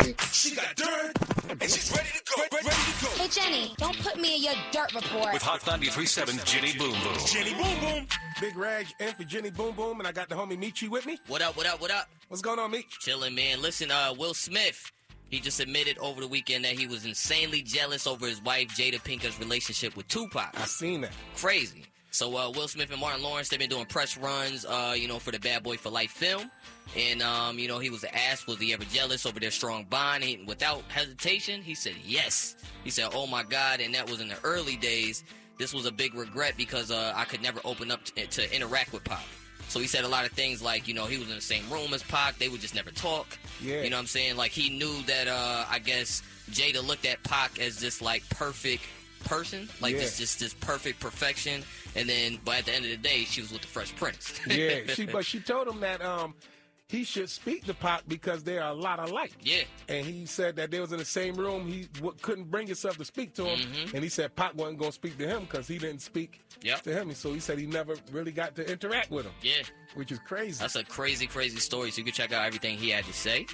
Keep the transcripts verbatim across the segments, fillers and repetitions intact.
me. She got dirt, and she's ready to go. Ready to go. Hey, Jenny, don't put me in your dirt report. With Hot ninety-three point seven, Jenny Boom Boom. Jenny Boom Boom. Big Rag in for Jenny Boom Boom, and I got the homie Michi with me. What up, what up, what up? What's going on, Meech? Chilling, man. Listen, uh, Will Smith, he just admitted over the weekend that he was insanely jealous over his wife, Jada Pinkett's relationship with Tupac. I seen that. Crazy. So, uh, Will Smith and Martin Lawrence, they've been doing press runs, uh, you know, for the Bad Boy for Life film. And, um, you know, he was asked, was he ever jealous over their strong bond? He, without hesitation, he said yes. He said, oh, my God, and that was in the early days. This was a big regret because uh, I could never open up to, to interact with Pac. So he said a lot of things like, you know, he was in the same room as Pac. They would just never talk. Yeah. You know what I'm saying? Like, he knew that, uh, I guess, Jada looked at Pac as this, like, perfect person. Like, Yeah. this just this perfect perfection. And then, but at the end of the day, she was with the Fresh Prince. Yeah, she, but she told him that um, he should speak to Pac because they are a lot alike. Yeah. And he said that they was in the same room. He w- couldn't bring himself to speak to him. Mm-hmm. And he said Pac wasn't going to speak to him because he didn't speak Yep. to him. So he said he never really got to interact with him. Yeah. Which is crazy. That's a crazy, crazy story. So you can check out everything he had to say.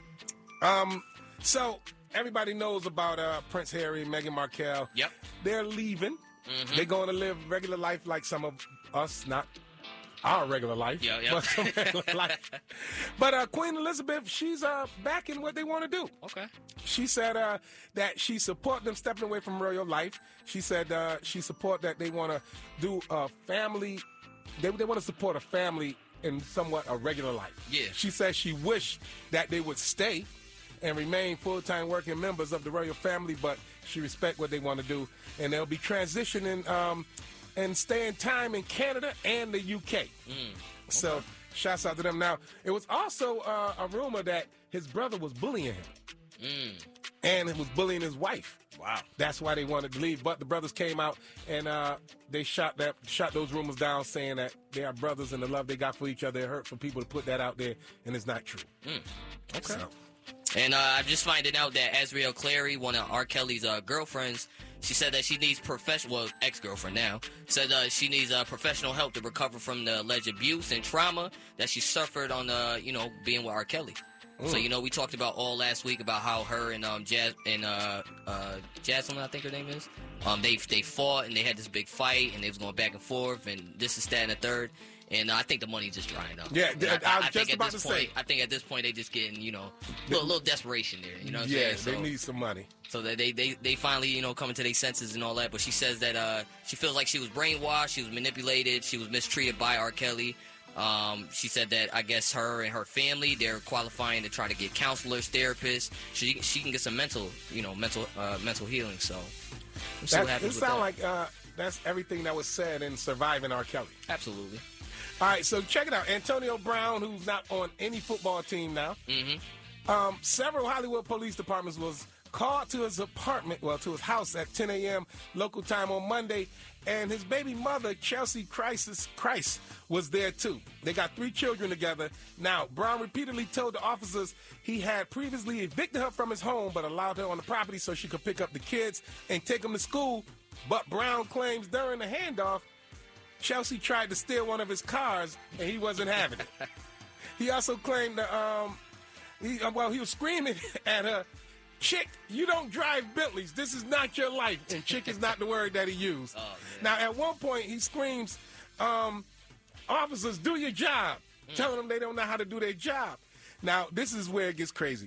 Um, so everybody knows about uh, Prince Harry and Meghan Markle. Yep. They're leaving. Mm-hmm. They're going to live regular life like some of us, not our regular life, Yeah, yeah. but some regular life. But uh, Queen Elizabeth, she's uh, backing what they want to do. Okay. She said uh, that she support them stepping away from royal life. She said uh, she support that they want to do a family. They, they want to support a family in somewhat a regular life. Yeah. She says she wish that they would stay and remain full-time working members of the royal family, but she respect what they want to do, and they'll be transitioning um, and staying time in Canada and the U K. Mm, okay. So, shouts out to them. Now, it was also uh, a rumor that his brother was bullying him, Mm. and it was bullying his wife. Wow. That's why they wanted to leave. But the brothers came out and uh, they shot that, shot those rumors down, saying that they are brothers and the love they got for each other. It hurt for people to put that out there, and it's not true. Mm. Okay. So, And uh, I'm just finding out that Azriel Clary, one of R. Kelly's uh, girlfriends, she said that she needs professional, well, ex-girlfriend now, said uh, she needs uh, professional help to recover from the alleged abuse and trauma that she suffered on, uh, you know, being with R. Kelly. So, you know, we talked about all last week about how her and um, Jazz and uh, uh, Jasmine, I think her name is, um, they they fought and they had this big fight and they was going back and forth and this is that and the third. And uh, I think the money's just drying up. Yeah, And I- I was think just at about this to point, say. I think at this point they just getting, you know, a little, little desperation there. You know what I'm yeah, saying? So, they need some money. so that they, they, they finally, you know, coming to their senses and all that. But she says that uh, she feels like she was brainwashed, she was manipulated, she was mistreated by R. Kelly. Um, she said that I guess her and her family, they're qualifying to try to get counselors, therapists. She she can get some mental, you know, mental uh, mental healing. So we'll see That, what it happens with sounds that. like uh, that's everything that was said in Surviving R. Kelly. Absolutely. All right, so check it out. Antonio Brown, who's not on any football team now. Mm-hmm. Um, several Hollywood police departments was called to his apartment, well, to his house at ten a.m. local time on Monday, and his baby mother, Chelsea Crisis Christ, was there too. They got three children together. Now, Brown repeatedly told the officers he had previously evicted her from his home, but allowed her on the property so she could pick up the kids and take them to school. But Brown claims during the handoff, Chelsea tried to steal one of his cars, and he wasn't having it. He also claimed that, um, he, uh, well, he was screaming at her, "Chick, you don't drive Bentleys. This is not your life." And chick is not the word that he used. Oh, now, at one point, he screams, um, "Officers, do your job," Mm. telling them they don't know how to do their job. Now, this is where it gets crazy.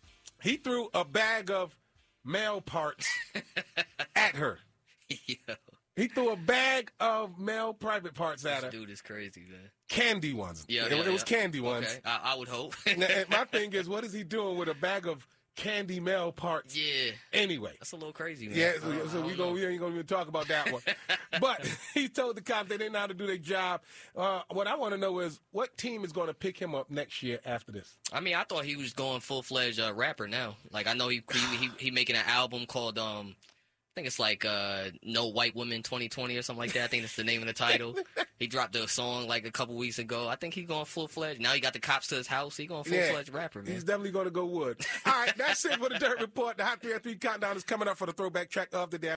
He threw a bag of male parts at her. Yo, He threw a bag of male private parts at her. this dude is crazy, man. Candy ones. Yeah, it, yeah, it was yeah. candy ones. Okay, I, I would hope. Now, and my thing is, what is he doing with a bag of candy male parts? Yeah, Anyway. that's a little crazy, man. Yeah, I so, don't- so I we don't go. know. We ain't gonna even talk about that one. But he told the cops they didn't know how to do their job. Uh, what I want to know is what team is going to pick him up next year after this? I mean, I thought he was going full fledged uh, rapper now. Like I know he he he, he making an album called um. I think it's like uh, No White Woman twenty twenty or something like that. I think that's the name of the title. He dropped a song like a couple weeks ago. I think he's going full-fledged. Now he got the cops to his house. He going full-fledged rapper, man. He's definitely going to go wood. All right, that's it for the Dirt Report. The Hot three oh three Countdown is coming up for the throwback track of the day.